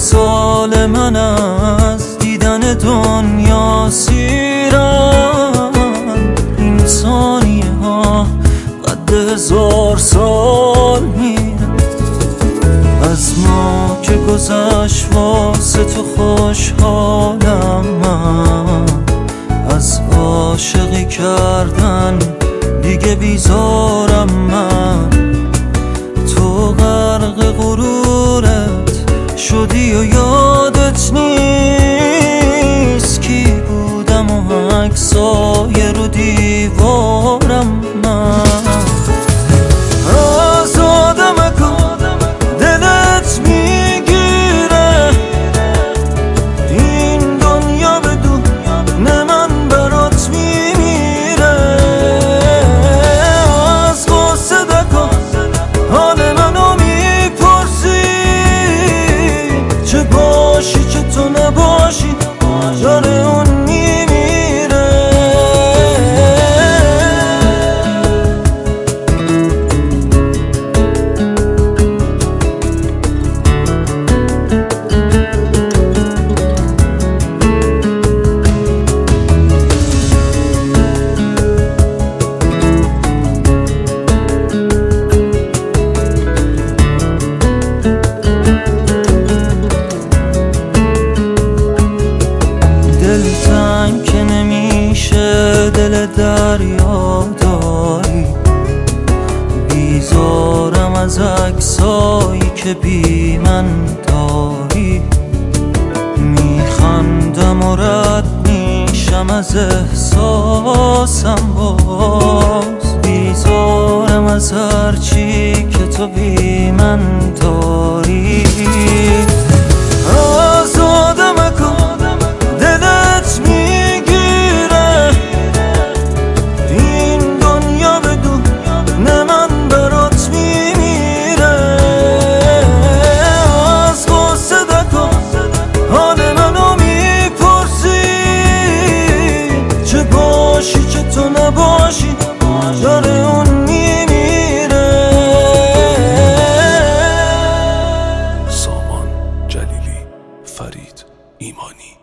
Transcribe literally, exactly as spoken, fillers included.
سال من از دیدن دنیا سیرم. این ثانیه ها قد هزار سال میرم. از ما که گذشت واسه تو خوشحالم من. از عاشقی کردن دیگه بیزارم من. تو غرق غرورت شدی و یادت نیست کی بودم و عکسای رو دیوارم من. آزادم کن دلت میگیره این دنیا بدون من برات میمیره. از غصه دکن حال منو میپرسی چه باشی چه تو نباشی داره اون میمیره. دلتنگ که نمیشه دل دریا داری. بیزارم از عکسایی که بی من داری. میخندم و رد میشم از احساسم باز. بیزارم از هرچی که تو بی من داری. آزادم کن دلت میگیره این دنیا بدون من برات میمیره. از غصه دکن حال منو میپرسی چه باشی چه تو نباشی داره اون میمیره. سامان جلیلی، فرید ایمانی.